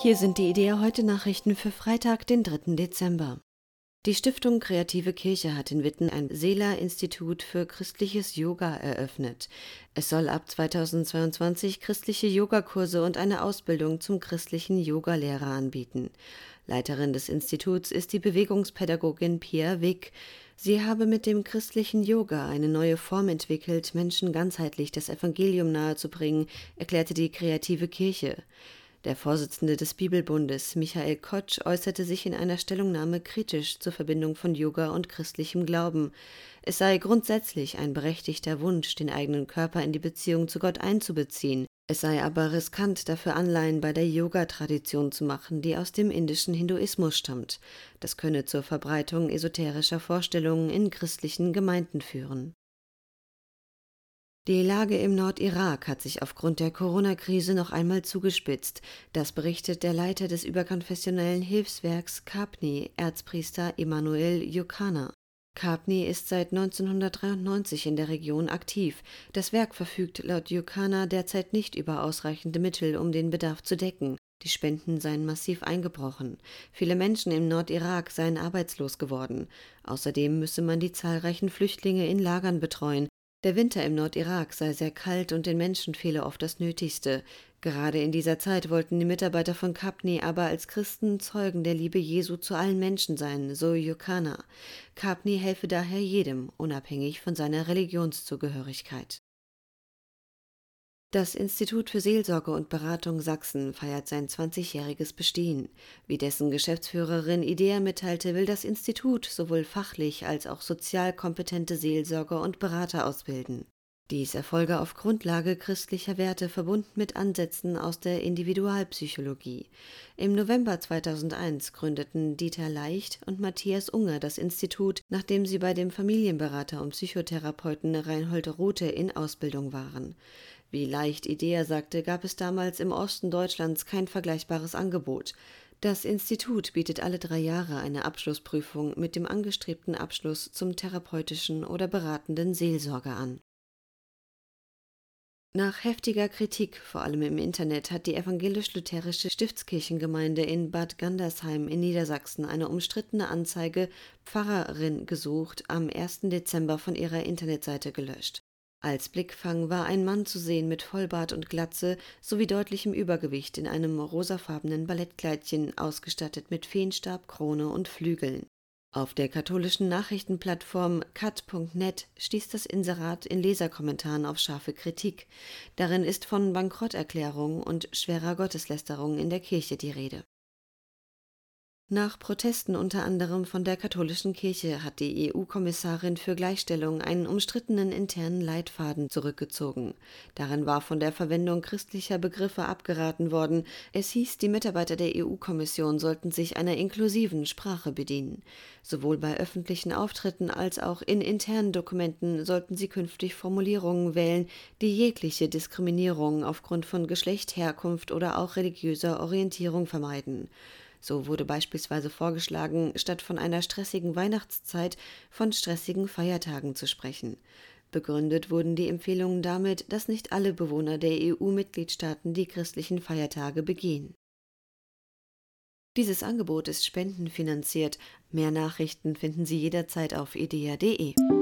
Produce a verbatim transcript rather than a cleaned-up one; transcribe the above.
Hier sind die IDEA heute Nachrichten für Freitag, den dritten Dezember. Die Stiftung Kreative Kirche hat in Witten ein Seela-Institut für christliches Yoga eröffnet. Es soll ab zweitausendzweiundzwanzig christliche Yogakurse und eine Ausbildung zum christlichen Yogalehrer anbieten. Leiterin des Instituts ist die Bewegungspädagogin Pia Wick. Sie habe mit dem christlichen Yoga eine neue Form entwickelt, Menschen ganzheitlich das Evangelium nahezubringen, erklärte die Kreative Kirche. Der Vorsitzende des Bibelbundes, Michael Kotsch, äußerte sich in einer Stellungnahme kritisch zur Verbindung von Yoga und christlichem Glauben. Es sei grundsätzlich ein berechtigter Wunsch, den eigenen Körper in die Beziehung zu Gott einzubeziehen. Es sei aber riskant, dafür Anleihen bei der Yoga-Tradition zu machen, die aus dem indischen Hinduismus stammt. Das könne zur Verbreitung esoterischer Vorstellungen in christlichen Gemeinden führen. Die Lage im Nordirak hat sich aufgrund der Corona-Krise noch einmal zugespitzt. Das berichtet der Leiter des überkonfessionellen Hilfswerks Kapni, Erzpriester Emanuel Youcana. Kapni ist seit neunzehnhundertdreiundneunzig in der Region aktiv. Das Werk verfügt laut Youcana derzeit nicht über ausreichende Mittel, um den Bedarf zu decken. Die Spenden seien massiv eingebrochen. Viele Menschen im Nordirak seien arbeitslos geworden. Außerdem müsse man die zahlreichen Flüchtlinge in Lagern betreuen. Der Winter im Nordirak sei sehr kalt und den Menschen fehle oft das Nötigste. Gerade in dieser Zeit wollten die Mitarbeiter von Kapni aber als Christen Zeugen der Liebe Jesu zu allen Menschen sein, so Youcana. Kapni helfe daher jedem, unabhängig von seiner Religionszugehörigkeit. Das Institut für Seelsorge und Beratung Sachsen feiert sein zwanzigjähriges Bestehen. Wie dessen Geschäftsführerin IDEA mitteilte, will das Institut sowohl fachlich als auch sozial kompetente Seelsorger und Berater ausbilden. Dies erfolge auf Grundlage christlicher Werte, verbunden mit Ansätzen aus der Individualpsychologie. Im November zweitausendeins gründeten Dieter Leicht und Matthias Unger das Institut, nachdem sie bei dem Familienberater und Psychotherapeuten Reinhold Rothe in Ausbildung waren. Wie Leicht IDEA sagte, gab es damals im Osten Deutschlands kein vergleichbares Angebot. Das Institut bietet alle drei Jahre eine Abschlussprüfung mit dem angestrebten Abschluss zum therapeutischen oder beratenden Seelsorger an. Nach heftiger Kritik, vor allem im Internet, hat die evangelisch-lutherische Stiftskirchengemeinde in Bad Gandersheim in Niedersachsen eine umstrittene Anzeige Pfarrerin gesucht am ersten Dezember von ihrer Internetseite gelöscht. Als Blickfang war ein Mann zu sehen mit Vollbart und Glatze sowie deutlichem Übergewicht in einem rosafarbenen Ballettkleidchen, ausgestattet mit Feenstab, Krone und Flügeln. Auf der katholischen Nachrichtenplattform cat punkt net stieß das Inserat in Leserkommentaren auf scharfe Kritik. Darin ist von Bankrotterklärung und schwerer Gotteslästerung in der Kirche die Rede. Nach Protesten unter anderem von der katholischen Kirche hat die E U-Kommissarin für Gleichstellung einen umstrittenen internen Leitfaden zurückgezogen. Darin war von der Verwendung christlicher Begriffe abgeraten worden. Es hieß, die Mitarbeiter der E U-Kommission sollten sich einer inklusiven Sprache bedienen. Sowohl bei öffentlichen Auftritten als auch in internen Dokumenten sollten sie künftig Formulierungen wählen, die jegliche Diskriminierung aufgrund von Geschlecht, Herkunft oder auch religiöser Orientierung vermeiden. So wurde beispielsweise vorgeschlagen, statt von einer stressigen Weihnachtszeit von stressigen Feiertagen zu sprechen. Begründet wurden die Empfehlungen damit, dass nicht alle Bewohner der E U-Mitgliedstaaten die christlichen Feiertage begehen. Dieses Angebot ist spendenfinanziert. Mehr Nachrichten finden Sie jederzeit auf idea punkt de.